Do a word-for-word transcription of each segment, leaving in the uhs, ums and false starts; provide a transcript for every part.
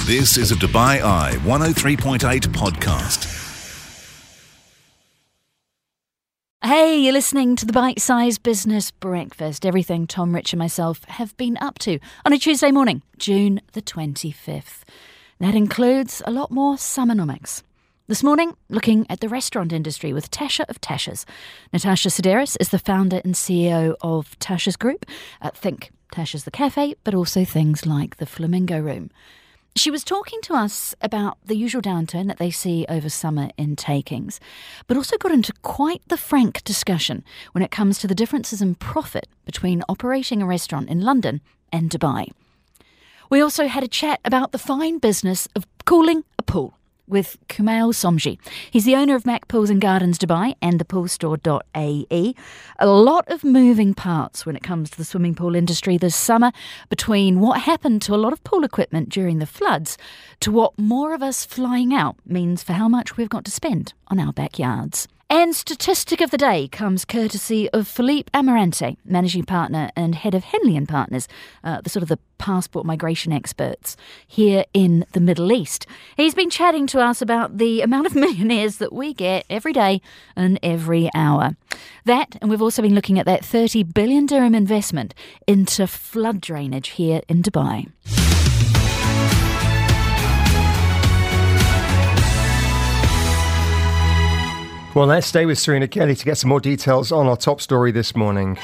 This is a Dubai Eye one oh three point eight podcast. Hey, you're listening to the Bite Size Business Breakfast. Everything Tom, Rich and myself have been up to on a Tuesday morning, June the twenty-fifth. That includes a lot more summernomics. This morning, looking at the restaurant industry with Tasha of Tasha's. Natasha Sideris is the founder and C E O of Tasha's Group. Uh, think Tasha's the cafe, but also things like the Flamingo Room. She was talking to us about the usual downturn that they see over summer in takings, but also got into quite the frank discussion when it comes to the differences in profit between operating a restaurant in London and Dubai. We also had a chat about the fine business of cooling a pool with Kumail Somji. He's the owner of Mac Pools and Gardens Dubai and the pool store dot A E. A lot of moving parts when it comes to the swimming pool industry this summer, between what happened to a lot of pool equipment during the floods to what more of us flying out means for how much we've got to spend on our backyards. And statistic of the day comes courtesy of Philippe Amarante, managing partner and head of Henley and Partners, uh, the sort of the passport migration experts here in the Middle East. He's been chatting to us about the amount of millionaires that we get every day and every hour. That, and we've also been looking at that thirty billion dirham investment into flood drainage here in Dubai. Well, let's stay with Serena Kelly to get some more details on our top story this morning.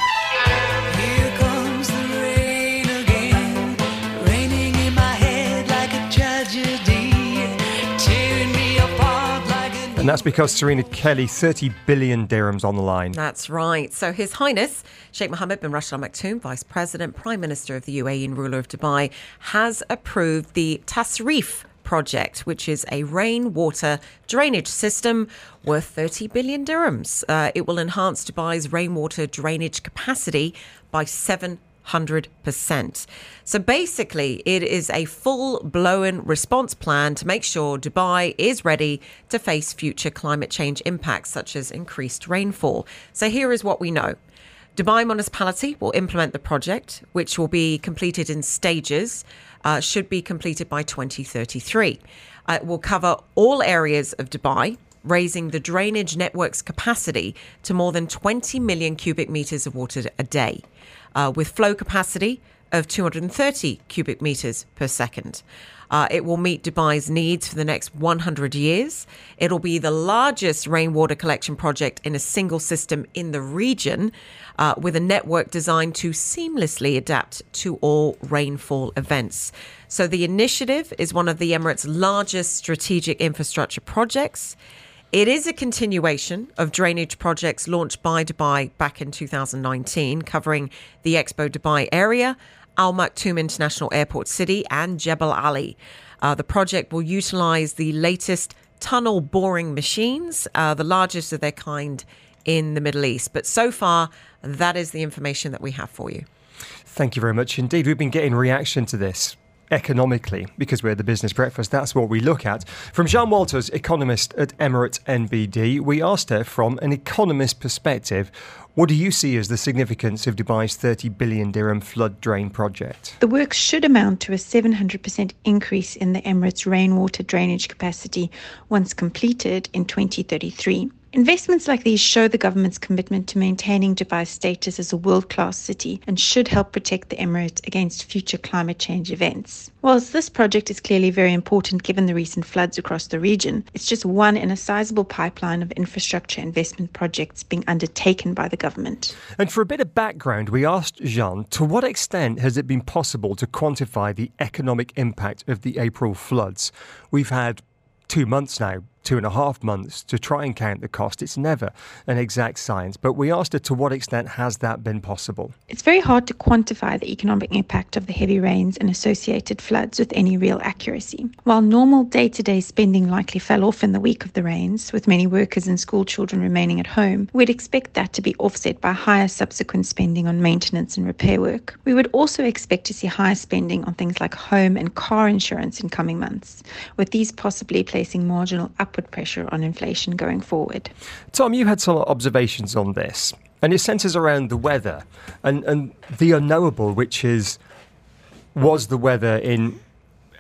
Here comes the rain again, raining in my head like a tragedy, tearing me apart like a... And that's because Serena Kelly, thirty billion dirhams on the line. That's right. So His Highness Sheikh Mohammed bin Rashid Al Maktoum, Vice President, Prime Minister of the U A E and ruler of Dubai, has approved the Tasreef project, which is a rainwater drainage system worth thirty billion dirhams. Uh, it will enhance Dubai's rainwater drainage capacity by seven hundred percent. So basically, it is a full-blown response plan to make sure Dubai is ready to face future climate change impacts, such as increased rainfall. So here is what we know. Dubai Municipality will implement the project, which will be completed in stages, uh, should be completed by twenty thirty-three. Uh, it will cover all areas of Dubai, raising the drainage network's capacity to more than twenty million cubic metres of water a day, uh, with flow capacity of two hundred thirty cubic metres per second. Uh, it will meet Dubai's needs for the next one hundred years. It'll be the largest rainwater collection project in a single system in the region, uh, with a network designed to seamlessly adapt to all rainfall events. So the initiative is one of the Emirates' largest strategic infrastructure projects. It is a continuation of drainage projects launched by Dubai back in two thousand nineteen, covering the Expo Dubai area, Al Maktoum International Airport City and Jebel Ali. Uh, the project will utilise the latest tunnel boring machines, uh, the largest of their kind in the Middle East. But so far, that is the information that we have for you. Thank you very much indeed. We've been getting reaction to this economically, because we're the Business Breakfast. That's what we look at. From Jean Walters, economist at Emirates N B D, we asked her from an economist perspective, what do you see as the significance of Dubai's thirty billion dirham flood drain project? The work should amount to a seven hundred percent increase in the Emirates rainwater drainage capacity once completed in twenty thirty-three. Investments like these show the government's commitment to maintaining Dubai's status as a world-class city and should help protect the Emirates against future climate change events. Whilst this project is clearly very important given the recent floods across the region, it's just one in a sizable pipeline of infrastructure investment projects being undertaken by the government. And for a bit of background, we asked Jean, to what extent has it been possible to quantify the economic impact of the April floods? We've had two months now, two and a half months to try and count the cost. It's never an exact science, but we asked her to what extent has that been possible? It's very hard to quantify the economic impact of the heavy rains and associated floods with any real accuracy. While normal day-to-day spending likely fell off in the week of the rains, with many workers and school children remaining at home, we'd expect that to be offset by higher subsequent spending on maintenance and repair work. We would also expect to see higher spending on things like home and car insurance in coming months, with these possibly placing marginal upward pressure on inflation going forward. Tom, you had some observations on this, and it centres around the weather and, and the unknowable, which is, was the weather in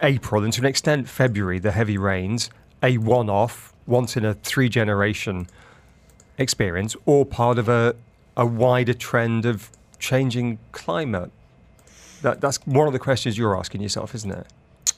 April and to an extent February, the heavy rains, a one-off, once in a three-generation experience, or part of a, a wider trend of changing climate? That, that's one of the questions you're asking yourself, isn't it?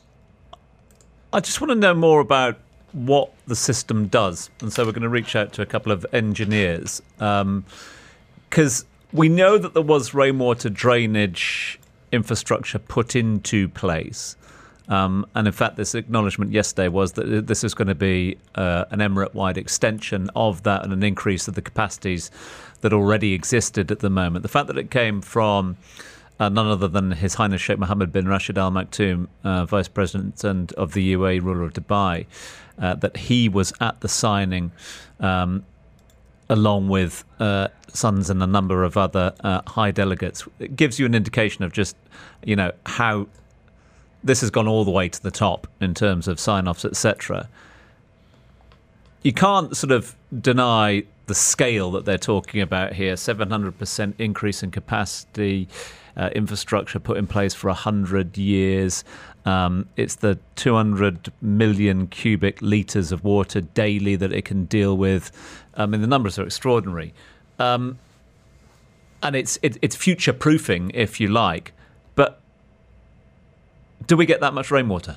I just want to know more about what the system does. And so we're going to reach out to a couple of engineers. Because um, we know that there was rainwater drainage infrastructure put into place. Um, and in fact, this acknowledgement yesterday was that this is going to be uh, an emirate-wide extension of that and an increase of the capacities that already existed at the moment. The fact that it came from Uh, none other than His Highness Sheikh Mohammed bin Rashid Al Maktoum, uh, Vice President and of the U A E ruler of Dubai, uh, that he was at the signing, um, along with uh, sons and a number of other uh, high delegates. It gives you an indication of just, you know, how this has gone all the way to the top in terms of sign-offs, et cetera. You can't sort of deny the scale that they're talking about here. seven hundred percent increase in capacity, uh, infrastructure put in place for one hundred years. Um, it's the two hundred million cubic litres of water daily that it can deal with. I mean, the numbers are extraordinary. Um, and it's it, it's future-proofing, if you like. But do we get that much rainwater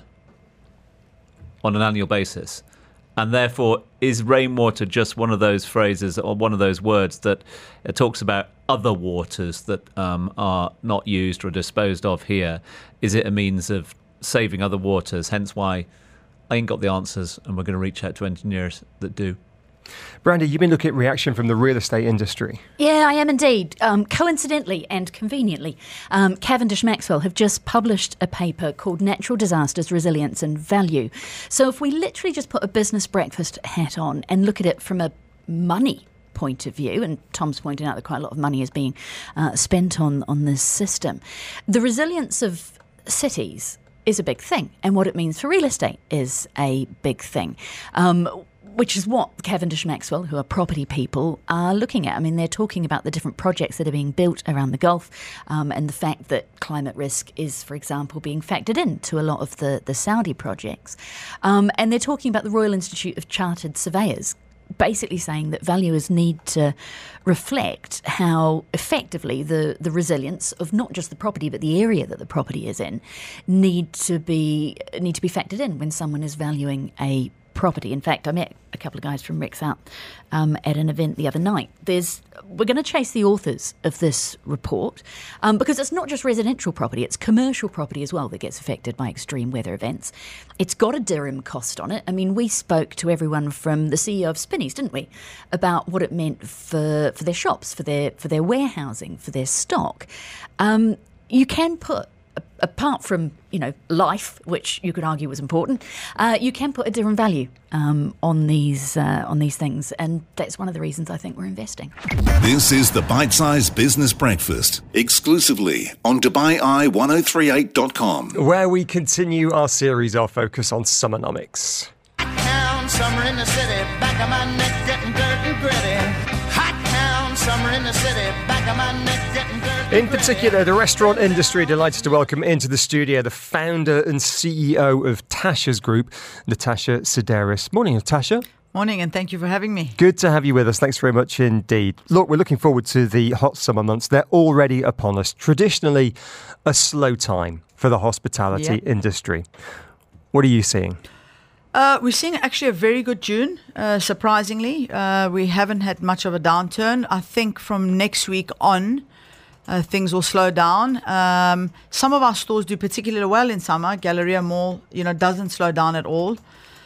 on an annual basis? And therefore, is rainwater just one of those phrases or one of those words that it talks about other waters that um, are not used or disposed of here? Is it a means of saving other waters? Hence why I ain't got the answers, and we're going to reach out to engineers that do. Brandy, you've been looking at reaction from the real estate industry. Yeah, I am indeed. Um, coincidentally and conveniently, um, Cavendish Maxwell have just published a paper called Natural Disasters, Resilience and Value. So if we literally just put a business breakfast hat on and look at it from a money point of view, and Tom's pointing out that quite a lot of money is being uh, spent on, on this system, the resilience of cities is a big thing, and what it means for real estate is a big thing. Um, Which is what Cavendish Maxwell, who are property people, are looking at. I mean, they're talking about the different projects that are being built around the Gulf, um, and the fact that climate risk is, for example, being factored into a lot of the, the Saudi projects. Um, and they're talking about the Royal Institute of Chartered Surveyors, basically saying that valuers need to reflect how effectively the, the resilience of not just the property but the area that the property is in need to be need to be factored in when someone is valuing a property. In fact, I met a couple of guys from Ricks out um, at an event the other night. There's we're going to chase the authors of this report um, because it's not just residential property, it's commercial property as well that gets affected by extreme weather events. It's got a dirham cost on it. I mean, we spoke to everyone from the C E O of Spinneys, didn't we, about what it meant for, for their shops, for their for their warehousing, for their stock. Um, you can put apart from, you know, life, which you could argue was important, uh, you can put a dirham value um, on these uh, on these things, and that's one of the reasons I think we're investing. This is the Bite Size Business Breakfast, exclusively on Dubai Eye ten thirty-eight dot com, where we continue our series, our focus on summernomics. Town, summer in the city, back of my neck getting dirt and gritty. Hot town, summer in the city, back of my neck getting dirt. In particular, the restaurant industry, delighted to welcome into the studio the founder and C E O of Tasha's Group, Natasha Sideris. Morning, Natasha. Morning, and thank you for having me. Good to have you with us. Thanks very much indeed. Look, we're looking forward to the hot summer months. They're already upon us. Traditionally, a slow time for the hospitality Yeah. industry. What are you seeing? Uh, we're seeing actually a very good June, uh, surprisingly. Uh, we haven't had much of a downturn. I think from next week on, Uh, things will slow down. Um, some of our stores do particularly well in summer. Galleria Mall, you know, doesn't slow down at all.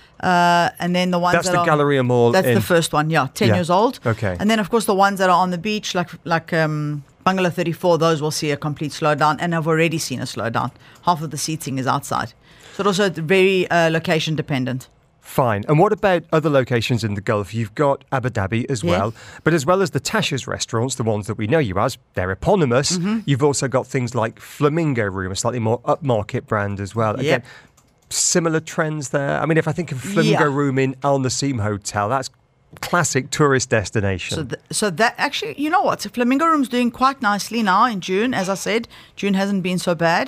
Uh, and then the ones That's that the are, Galleria Mall. That's in... the first one, yeah, ten Yeah. years old. Okay. And then, of course, the ones that are on the beach, like like um, Bungalow thirty-four, those will see a complete slowdown, and have already seen a slowdown. Half of the seating is outside. So also it's very uh, location dependent. Fine. And what about other locations in the Gulf? You've got Abu Dhabi as Yeah. well. But as well as the Tasha's restaurants, the ones that we know you as, they're eponymous. Mm-hmm. You've also got things like Flamingo Room, a slightly more upmarket brand as well. Again, Yep. similar trends there. I mean, if I think of Flamingo Yeah. Room in Al Naseem Hotel, that's classic tourist destination. So, th- so that actually, you know what? Flamingo Room's doing quite nicely now in June. As I said, June hasn't been so bad.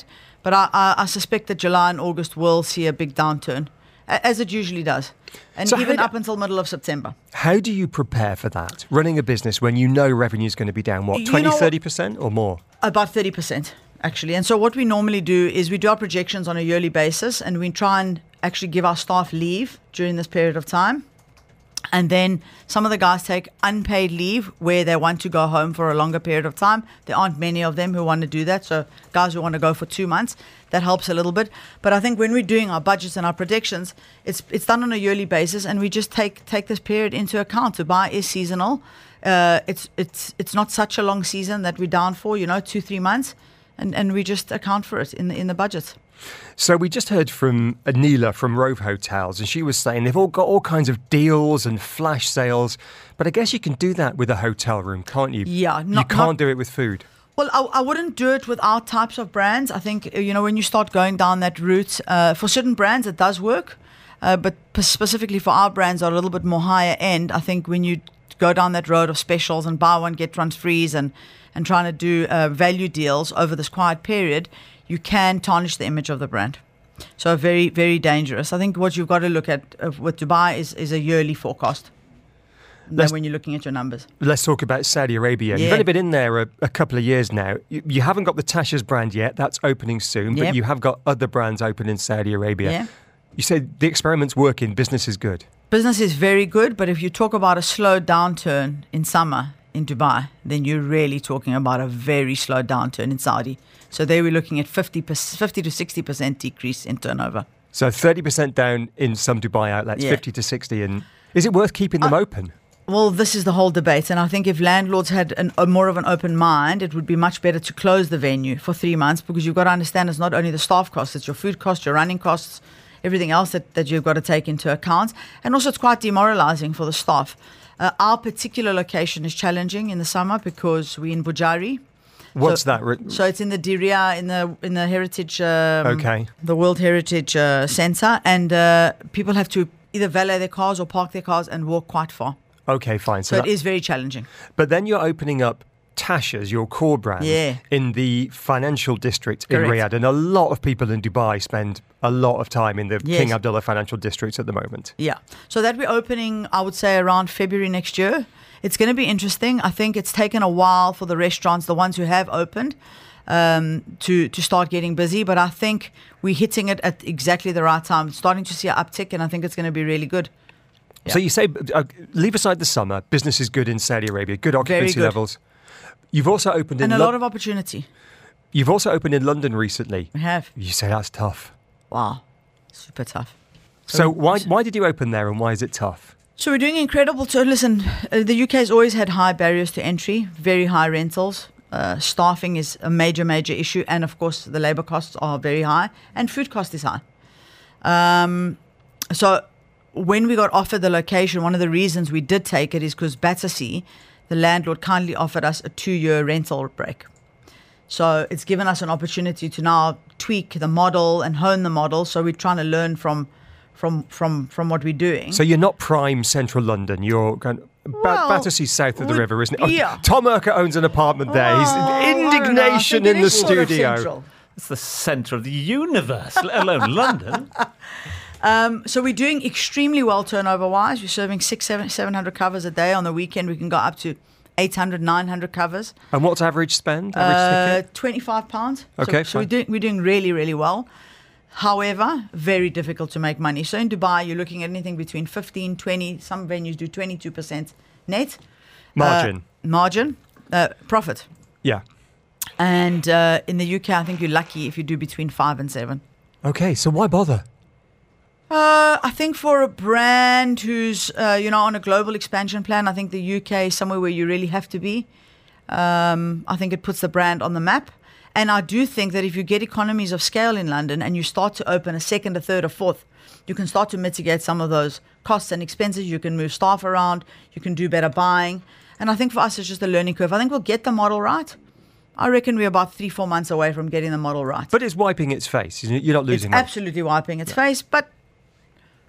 But I, I, I suspect that July and August will see a big downturn, a- as it usually does. And So even how do- up until middle of September. How do you prepare for that? Running a business when you know revenue is going to be down, what, You twenty, know what- thirty percent or more? About thirty percent, actually. And so what we normally do is we do our projections on a yearly basis, and we try and actually give our staff leave during this period of time. And then some of the guys take unpaid leave where they want to go home for a longer period of time. There aren't many of them who want to do that. So guys who want to go for two months, that helps a little bit. But I think when we're doing our budgets and our predictions, it's it's done on a yearly basis, and we just take take this period into account. Dubai is seasonal. Uh, it's it's it's not such a long season that we're down for, you know, two, three months. And, and we just account for it in the, in the budgets. So we just heard from Anila from Rove Hotels, and she was saying they've all got all kinds of deals and flash sales. But I guess you can do that with a hotel room, can't you? Yeah, you not- can't not- do it with food. Well, I, I wouldn't do it with our types of brands. I think, uh, you know, when you start going down that route, uh, for certain brands it does work. Uh, but p- specifically for our brands that are a little bit more higher end, I think when you go down that road of specials and buy one, get one frees and, and trying to do uh, value deals over this quiet period, you can tarnish the image of the brand. So very, very dangerous. I think what you've got to look at uh, with Dubai is, is a yearly forecast. Then Let's- when you're looking at your numbers. Let's talk about Saudi Arabia. You've Yeah. only been in there a, a couple of years now. You, you haven't got the Tasha's brand yet. That's opening soon. But Yep. you have got other brands open in Saudi Arabia. Yeah. You said the experiment's working. Business is good. Business is very good, but if you talk about a slow downturn in summer in Dubai, then you're really talking about a very slow downturn in Saudi. So they were looking at fifty, fifty to sixty percent decrease in turnover. So thirty percent down in some Dubai outlets, Yeah. fifty to sixty. And is it worth keeping them open? Well, this is the whole debate, and I think if landlords had an, a more of an open mind, it would be much better to close the venue for three months because you've got to understand it's not only the staff costs, it's your food costs, your running costs, everything else that, that you've got to take into account. And also it's quite demoralizing for the staff. Uh, our particular location is challenging in the summer because we're in Bujari. What's so, that? Ri- So it's in the Diria, in the in the heritage, um, Okay. the World Heritage uh, Centre, and uh, people have to either valet their cars or park their cars and walk quite far. Okay, fine. So that- it is very challenging. But then you're opening up Tasha's, your core brand, Yeah. in the financial district in Correct. Riyadh. And a lot of people in Dubai spend a lot of time in the Yes. King Abdullah financial district at the moment. Yeah. So that we're opening, I would say, around February next year. It's going to be interesting. I think it's taken a while for the restaurants, the ones who have opened, um, to to start getting busy. But I think we're hitting it at exactly the right time. Starting to see an uptick, and I think it's going to be really good. So you say, uh, leave aside the summer, business is good in Saudi Arabia, good occupancy good. levels. You've also opened in And a Lo- lot of opportunity. You've also opened in London recently. We have. You say that's tough. Wow. Super tough. So why why did you open there, and why is it tough? So we're doing incredible. To listen, uh, the U K has always had high barriers to entry, very high rentals. Uh, staffing is a major, major issue, and of course the labour costs are very high, and food cost is high. Um, so when we got offered the location, one of the reasons we did take it is because Battersea, the landlord, kindly offered us a two-year rental break. So it's given us an opportunity to now tweak the model and hone the model. So we're trying to learn from from from from what we're doing. So you're not prime central London. You're going. Ba- Well, Battersea's south of the we- river, isn't it? Oh, yeah. Tom Urquhart owns an apartment there. He's Oh, I don't know. I indignation think in it the is sort of studio. central. It's the centre of the universe, let alone London. Um, so we're doing extremely well turnover wise. We're serving six, seven, seven hundred covers a day. On the weekend, we can go up to eight hundred, nine hundred covers. And what's average spend? Average Uh, ticket? twenty-five pounds. Okay, So, so we're fine. doing we're doing really really well. However, very difficult to make money. So in Dubai, you're looking at anything between fifteen, twenty. Some venues do twenty-two percent net Margin. uh, margin uh, profit. Yeah. And uh, in the U K, I think you're lucky if you do between five and seven. Okay, so why bother? Uh, I think for a brand who's uh, you know on a global expansion plan, I think the U K is somewhere where you really have to be. Um, I think it puts the brand on the map, and I do think that if you get economies of scale in London and you start to open a second, a third, a fourth, you can start to mitigate some of those costs and expenses. You can move staff around, you can do better buying, and I think for us it's just a learning curve. I think we'll get the model right. I reckon we're about three, four months away from getting the model right. But it's wiping its face. isn't it? You're not It's losing money. absolutely wiping its face, but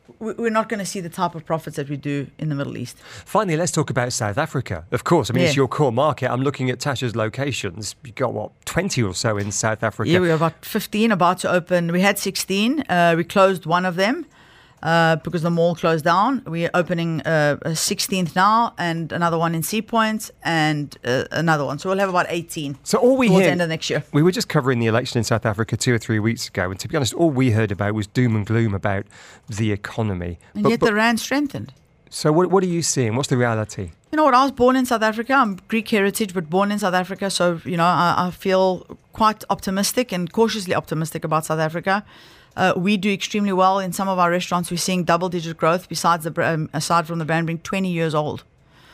we- we're not going to see the type of profits that we do in the Middle East. Finally, let's talk about South Africa. Of course, I mean, it's Yeah. your core market. I'm looking at Tasha's locations. You've got, what, twenty or so in South Africa? Yeah, we have about fifteen about to open. We had sixteen. Uh, we closed one of them uh, because the mall closed down. We're opening uh, a sixteenth now, and another one in Sea Point, and uh, another one. So we'll have about eighteen. So all we towards hear, the end of next year. we were just covering the election in South Africa two or three weeks ago, and to be honest, all we heard about was doom and gloom about the economy. And But- yet but- the rand strengthened. so what, what are you seeing? What's the reality? You know what? I was born in South Africa. I'm Greek heritage, but born in South Africa. So, you know, I, I feel quite optimistic and cautiously optimistic about South Africa. Uh, we do extremely well in some of our restaurants. We're seeing double-digit growth. Besides the br- um, aside from the brand being twenty years old,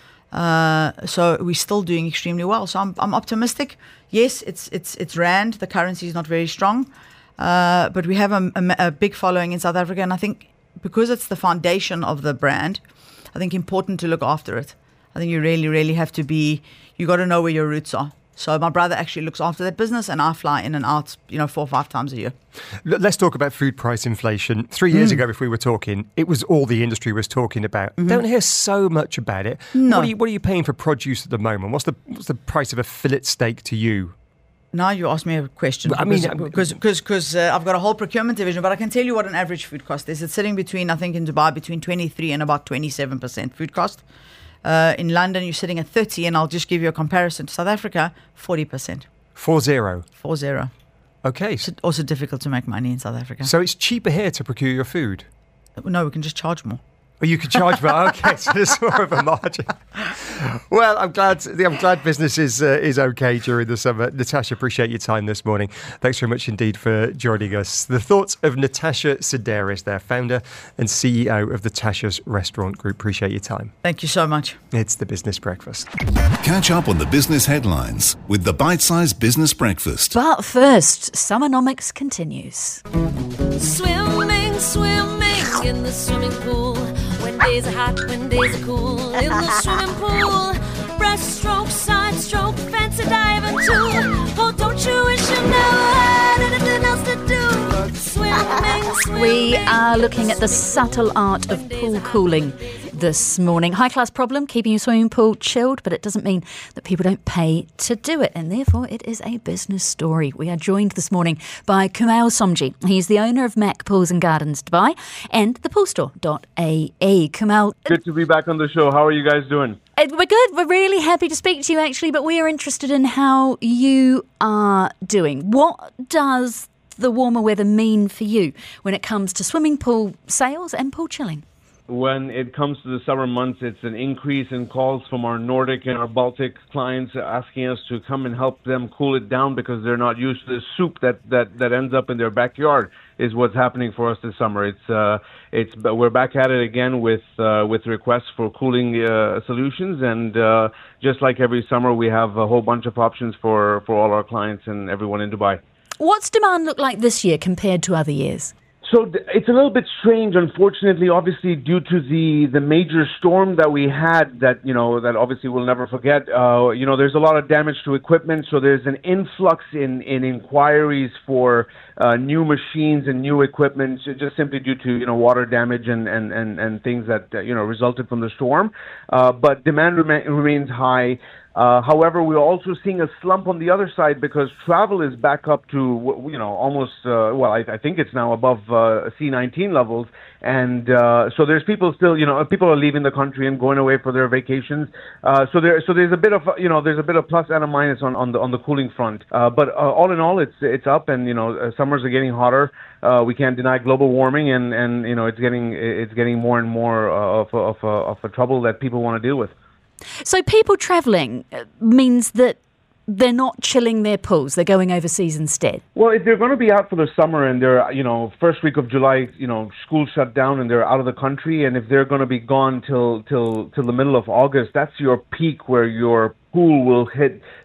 uh, so we're still doing extremely well. So I'm I'm optimistic. Yes, it's it's it's rand. The currency is not very strong, uh, but we have a, a, a big following in South Africa, and I think because it's the foundation of the brand, I think important to look after it. I think you really, really have to be, you got to know where your roots are. So my brother actually looks after that business, and I fly in and out, you know, four or five times a year. L- Let's talk about food price inflation. Three Mm. years ago, if we were talking, it was all the industry was talking about. Don't hear so much about it. Mm-hmm. No. What are you, what are you paying for produce at the moment? What's the what's the price of a fillet steak to you? Now you ask me a question. Well, I mean, because because because uh, I've got a whole procurement division, but I can tell you what an average food cost is. It's sitting between, I think, in Dubai between twenty-three and about twenty-seven percent food cost. Uh, in London, you're sitting at thirty, and I'll just give you a comparison. South Africa, forty percent, Four zero. four zero. Okay. It's also difficult to make money in South Africa. So it's cheaper here to procure your food. No, we can just charge more. Or you could charge more. Okay, so there's more of a margin. Well, I'm glad. I'm glad business is uh, is okay during the summer. Natasha, appreciate your time this morning. Thanks very much indeed for joining us. The thoughts of Natasha Sideris, their founder and C E O of the Tasha's Restaurant Group. Appreciate your time. Thank you so much. It's the Business Breakfast. Catch up on the business headlines with the Bite Size Business Breakfast. But first, Summernomics continues. Swimming, swimming in the swimming pool. When days are hot, when days are cool. In the swimming pool. Breaststroke, side stroke, fancy diving too. Oh, don't you wish you never had anything else to do? Swimming, swimming. We are looking at the subtle art of pool cooling this morning. High class problem, keeping your swimming pool chilled, but it doesn't mean that people don't pay to do it, and therefore it is a business story. We are joined this morning by Kumail Somji. He's the owner of Mac Pools and Gardens Dubai and the poolstore dot A E. Kumail, Good to be back on the show. How are you guys doing? uh, we're good. We're really happy to speak to you, actually, but we are interested in how you are doing. What does the warmer weather mean for you when it comes to swimming pool sales and pool chilling? When it comes to the summer months, it's an increase in calls from our Nordic and our Baltic clients asking us to come and help them cool it down because they're not used to the soup that, that, that ends up in their backyard is what's happening for us this summer. It's uh, it's but we're back at it again with uh, with requests for cooling uh, solutions, and uh, just like every summer, we have a whole bunch of options for, for all our clients and everyone in Dubai. What's demand look like this year compared to other years? So th- it's a little bit strange, unfortunately, obviously, due to the, the major storm that we had that, you know, that obviously we'll never forget. Uh, you know, there's a lot of damage to equipment, so there's an influx in, in inquiries for uh, new machines and new equipment, ju- just simply due to, you know, water damage and, and, and, and things that, uh, you know, resulted from the storm. Uh, but demand rema- remains high. Uh, however, we're also seeing a slump on the other side because travel is back up to, you know, almost, uh, well, I, I think it's now above uh, C nineteen levels. And uh, so there's people still, you know, people are leaving the country and going away for their vacations. Uh, so there, so there's a bit of, you know, there's a bit of plus and a minus on, on the on the cooling front. Uh, but uh, all in all, it's it's up, and you know, uh, summers are getting hotter. Uh, we can't deny global warming, and, and you know, it's getting it's getting more and more uh, of a, of a, of a trouble that people want to deal with. So people travelling uh, means that they're not chilling their pools, they're going overseas instead. Well, if they're going to be out for the summer and they're, you know, first week of July, you know, school shut down and they're out of the country, and if they're going to be gone till till till the middle of August, that's your peak where your pool will hit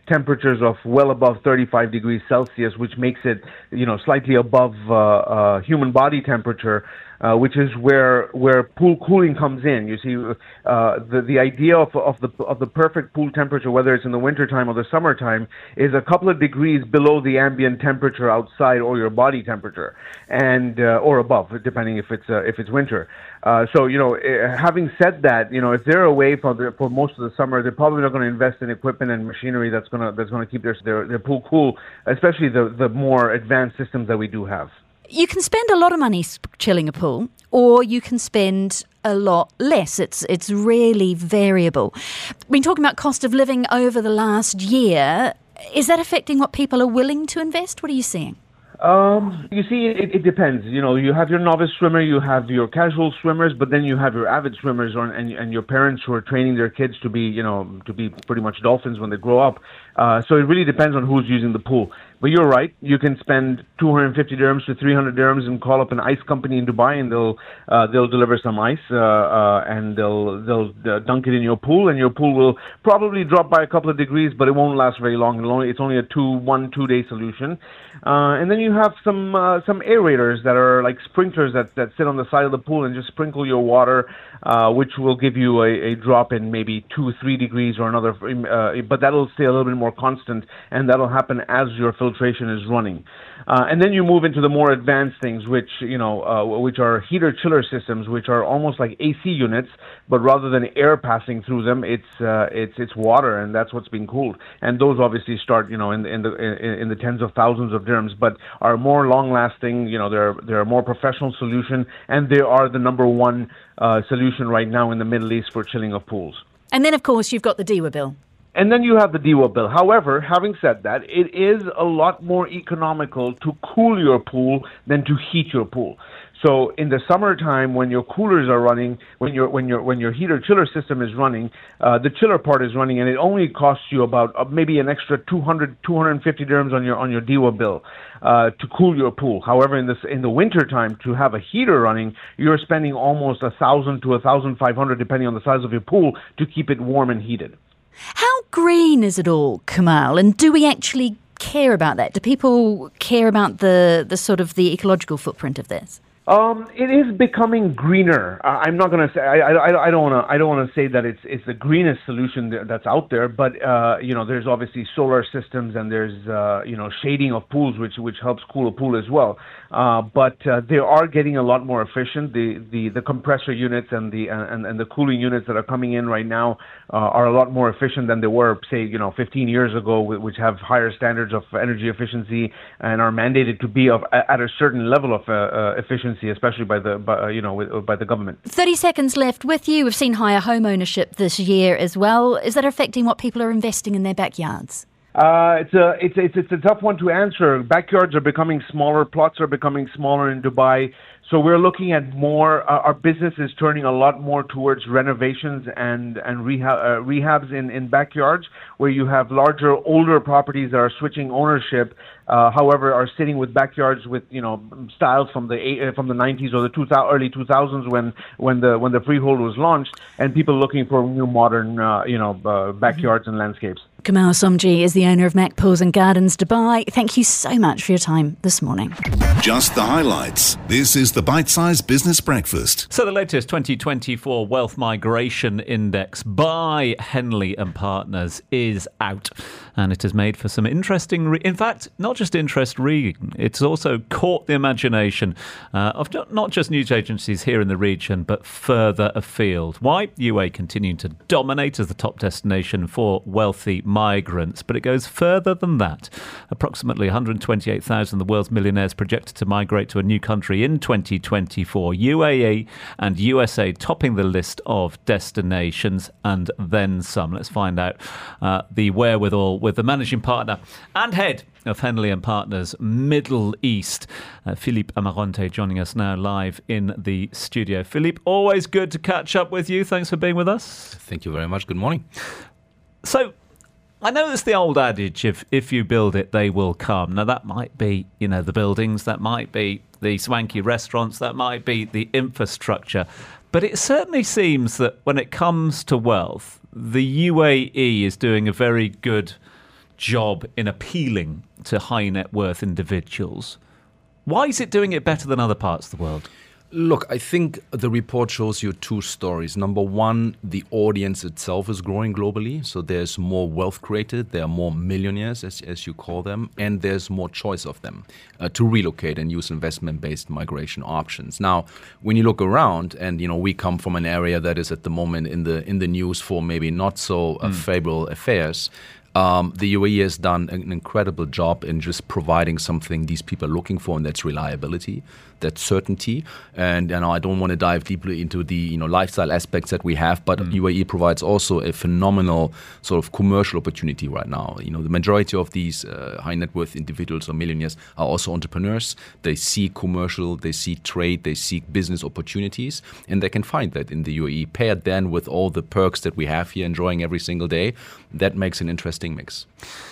temperatures of well above thirty-five degrees Celsius, which makes it, you know, slightly above uh, uh, human body temperature. Uh, which is where where pool cooling comes in. You see, uh, the the idea of of the of the perfect pool temperature, whether it's in the wintertime or the summertime, is a couple of degrees below the ambient temperature outside or your body temperature, and uh, or above, depending if it's uh, if it's winter. Uh, so you know, uh, having said that, you know, if they're away for the, for most of the summer, they're probably not going to invest in equipment and machinery that's gonna that's going to keep their, their their pool cool, especially the the more advanced systems that we do have. You can spend a lot of money chilling a pool, or you can spend a lot less. It's it's really variable. We've been talking about cost of living over the last year. Is that affecting what people are willing to invest? What are you seeing? Um, you see, it, it depends. You know, you have your novice swimmer, you have your casual swimmers, but then you have your avid swimmers, or, and and your parents who are training their kids to be, you know, to be pretty much dolphins when they grow up. Uh, so it really depends on who's using the pool. But you're right. You can spend two hundred fifty dirhams to three hundred dirhams and call up an ice company in Dubai, and they'll uh, they'll deliver some ice uh, uh, and they'll they'll uh, dunk it in your pool, and your pool will probably drop by a couple of degrees, but it won't last very long. It'll only, it's only a two one two day solution. Uh, and then you have some uh, some aerators that are like sprinklers that that sit on the side of the pool and just sprinkle your water, uh, which will give you a, a drop in maybe two three degrees or another. Uh, but that'll stay a little bit more constant, and that'll happen as your filtration is running. Uh, and then you move into the more advanced things, which you know, uh, which are heater chiller systems, which are almost like A C units, but rather than air passing through them, it's uh, it's it's water, and that's what's being cooled. And those obviously start, you know, in, in the in, in the tens of thousands of dirhams, but are more long lasting. You know, they're they're a more professional solution, and they are the number one uh, solution right now in the Middle East for chilling of pools. And then, of course, you've got the D E W A bill. And then you have the D E W A bill. However, having said that, it is a lot more economical to cool your pool than to heat your pool. So in the summertime, when your coolers are running, when your when your when your heater chiller system is running, uh, the chiller part is running, and it only costs you about uh, maybe an extra two hundred, two hundred fifty dirhams on your on your D E W A bill uh, to cool your pool. However, in this in the wintertime, to have a heater running, you're spending almost a thousand to a thousand five hundred, depending on the size of your pool, to keep it warm and heated. How green is it all, Kamal? And do we actually care about that? Do people care about the, the sort of the ecological footprint of this? Um, it is becoming greener. Uh, I'm not going to say I, I, I don't want to I don't want to say that it's it's the greenest solution th- that's out there, but uh, you know, there's obviously solar systems, and there's uh, you know, shading of pools, which which helps cool a pool as well. Uh, but uh, they are getting a lot more efficient. The the, the compressor units and the and, and the cooling units that are coming in right now uh, are a lot more efficient than they were, say, you know, fifteen years ago, which have higher standards of energy efficiency and are mandated to be of at a certain level of uh, uh, efficiency, especially by the by, uh, you know by the government. thirty seconds left with you. We've seen higher home ownership this year as well. Is that affecting what people are investing in their backyards? Uh, it's a it's it's it's a tough one to answer. Backyards are becoming smaller. Plots are becoming smaller in Dubai. So we're looking at more. Uh, our business is turning a lot more towards renovations and and rehab, uh, rehabs in, in backyards, where you have larger, older properties that are switching ownership. Uh, however, are sitting with backyards with, you know, styles from the uh, from the nineties or the two thousand, early two thousands when when the when the freehold was launched, and people looking for new modern uh, you know uh, backyards mm-hmm. and landscapes. Kamal Somji is the owner of Mac Pools and Gardens Dubai. Thank you so much for your time this morning. Just the highlights. This is the Bite Size Business Breakfast. So the latest twenty twenty-four Wealth Migration Index by Henley and Partners is out, and it has made for some interesting, re- in fact, not just interest reading, it's also caught the imagination uh, of not just news agencies here in the region, but further afield. Why? U A continuing to dominate as the top destination for wealthy migrants, but it goes further than that. Approximately one hundred twenty-eight thousand of the world's millionaires projected to migrate to a new country in twenty twenty-four. U A E and U S A topping the list of destinations, and then some. Let's find out uh, the wherewithal with the managing partner and head of Henley and Partners Middle East, uh, Philippe Amarante, joining us now live in the studio. Philippe, always good to catch up with you. Thanks for being with us. Thank you very much. Good morning. So, I know it's the old adage, if if you build it, they will come. Now, that might be, you know, the buildings, that might be the swanky restaurants, that might be the infrastructure. But it certainly seems that when it comes to wealth, the U A E is doing a very good job in appealing to high net worth individuals. Why is it doing it better than other parts of the world? Look, I think the report shows you two stories. Number one, the audience itself is growing globally. So there's more wealth created. There are more millionaires, as, as you call them, and there's more choice of them uh, to relocate and use investment-based migration options. Now, when you look around, and you know, we come from an area that is at the moment in the in the news for maybe not so uh, Mm. favorable affairs. Um, the U A E has done an incredible job in just providing something these people are looking for, and that's reliability, that's certainty. And you know, I don't want to dive deeply into the you know lifestyle aspects that we have, but U A E provides also a phenomenal sort of commercial opportunity right now. You know, the majority of these uh, high net worth individuals or millionaires are also entrepreneurs. They seek commercial, they seek trade, they seek business opportunities, and they can find that in the U A E. Paired then with all the perks that we have here, enjoying every single day, that makes an interesting mix.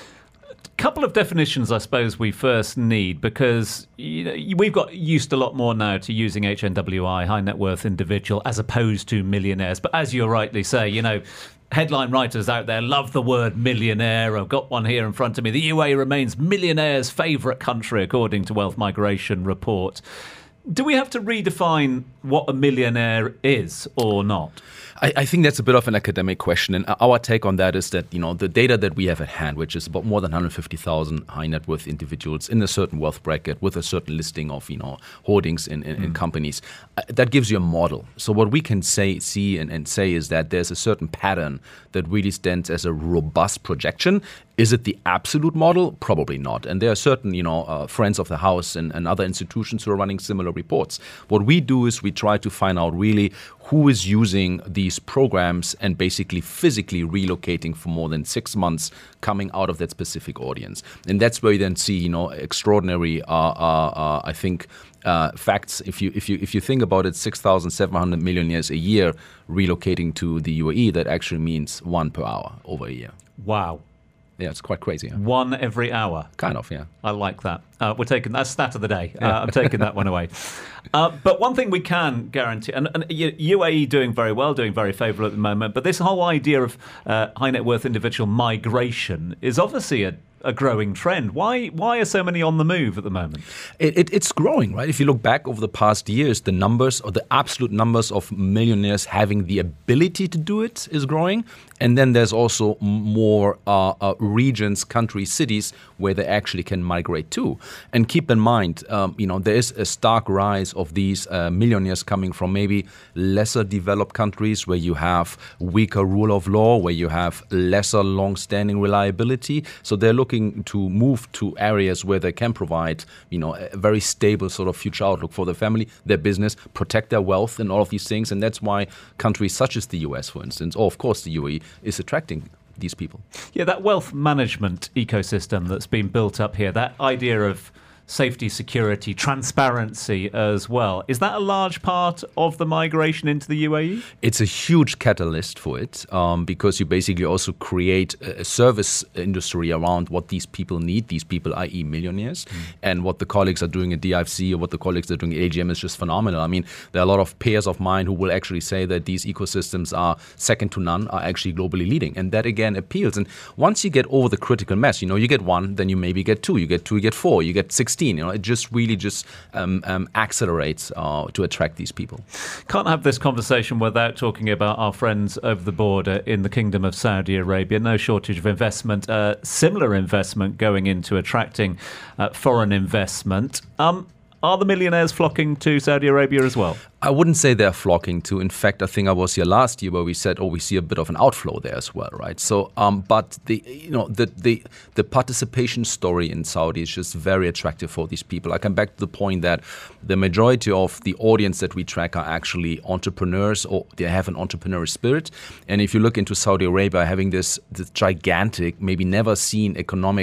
Couple of definitions I suppose we first need, because you know, we've got used a lot more now to using H N W I, high net worth individual, as opposed to millionaires. But as you rightly say, you know, headline writers out there love the word millionaire. I've got one here in front of me. The U A E remains millionaires' favourite country, according to Wealth Migration Report. Do we have to redefine what a millionaire is or not? I, I think that's a bit of an academic question, and our take on that is that you know the data that we have at hand, which is about more than one hundred fifty thousand high net worth individuals in a certain wealth bracket with a certain listing of you know holdings in, in, mm. in companies, uh, that gives you a model. So what we can say, see, and, and say is that there's a certain pattern that really stands as a robust projection. Is it the absolute model? Probably not. And there are certain, you know, uh, friends of the house and, and other institutions who are running similar reports. What we do is we try to find out really who is using these programs and basically physically relocating for more than six months coming out of that specific audience. And that's where you then see, you know, extraordinary, uh, uh, uh, I think, Uh, facts. If you if you if you think about it, six thousand seven hundred millionaires a year relocating to the U A E, that actually means one per hour over a year. Wow. Yeah, it's quite crazy. Huh? One every hour. Kind of, yeah. I like that. Uh, we're taking that's stat of the day. Uh, I'm taking that one away. Uh, but one thing we can guarantee, and, and U A E doing very well, doing very favourable at the moment. But this whole idea of uh, high net worth individual migration is obviously a a growing trend. Why why are so many on the move at the moment? It, it, it's growing, right? If you look back over the past years, the numbers or the absolute numbers of millionaires having the ability to do it is growing. And then there's also more uh, uh, regions, countries, cities where they actually can migrate to. And keep in mind, um, you know, there is a stark rise of these uh, millionaires coming from maybe lesser developed countries where you have weaker rule of law, where you have lesser long-standing reliability. So they're looking to move to areas where they can provide, you know, a very stable sort of future outlook for their family, their business, protect their wealth and all of these things. And that's why countries such as the U S, for instance, or of course the U A E, is attracting these people. Yeah, that wealth management ecosystem that's been built up here, that idea of safety, security, transparency as well. Is that a large part of the migration into the U A E? It's a huge catalyst for it um, because you basically also create a service industry around what these people need, these people, that is millionaires. Mm. And what the colleagues are doing at D I F C or what the colleagues are doing at A G M is just phenomenal. I mean, there are a lot of peers of mine who will actually say that these ecosystems are second to none, are actually globally leading. And that, again, appeals. And once you get over the critical mass, you know, you get one, then you maybe get two, you get two, you get four, you get sixteen. You know, it just really just um, um, accelerates uh, to attract these people. Can't have this conversation without talking about our friends over the border in the Kingdom of Saudi Arabia. No shortage of investment, uh, similar investment going into attracting uh, foreign investment. Um, are the millionaires flocking to Saudi Arabia as well? I wouldn't say they're flocking to. In fact, I think I was here last year where we said, oh, we see a bit of an outflow there as well, right? So, um, but the you know the the the participation story in Saudi is just very attractive for these people. I come back to the point that the majority of the audience that we track are actually entrepreneurs, or they have an entrepreneurial spirit. And if you look into Saudi Arabia, having this, this gigantic, maybe never seen economic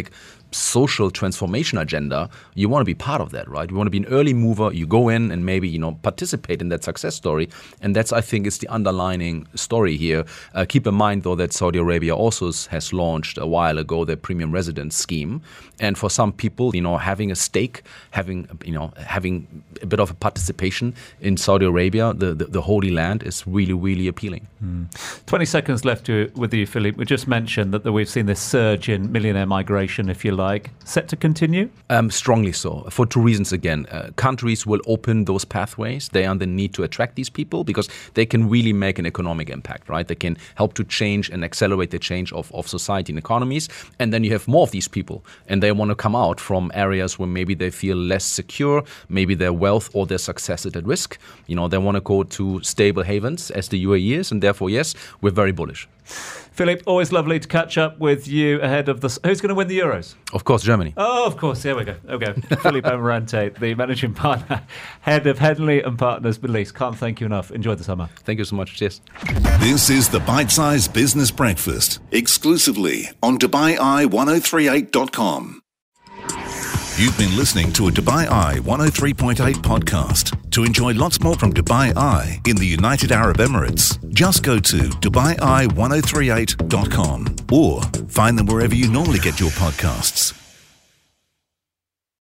social transformation agenda, you want to be part of that, right? You want to be an early mover. You go in and maybe, you know, participate in that success story. And that's, I think, is the underlining story here. Uh, keep in mind, though, that Saudi Arabia also has launched a while ago their premium residence scheme. And for some people, you know, having a stake, having, you know, having a bit of a participation in Saudi Arabia, the, the, the Holy Land, is really, really appealing. Mm. twenty seconds left to, with you, Philippe. We just mentioned that, that we've seen this surge in millionaire migration, if you like, set to continue? Um, strongly so, for two reasons again. Uh, countries will open those pathways. They are the need to attract these people because they can really make an economic impact, right? They can help to change and accelerate the change of, of society and economies. And then you have more of these people, and they want to come out from areas where maybe they feel less secure, maybe their wealth or their success is at risk. You know, they want to go to stable havens as the U A E is, and therefore, yes, we're very bullish. Philippe, always lovely to catch up with you ahead of the... Who's going to win the Euros? Of course, Germany. Oh, of course. Here we go. Okay. Philippe Amarante, the managing partner, head of Henley and Partners Middle East. Can't thank you enough. Enjoy the summer. Thank you so much. Cheers. This is the Bite Size Business Breakfast, exclusively on Dubai Eye ten thirty-eight dot com. You've been listening to a Dubai Eye one oh three point eight podcast. To enjoy lots more from Dubai Eye in the United Arab Emirates, just go to Dubai Eye ten thirty-eight dot com or find them wherever you normally get your podcasts.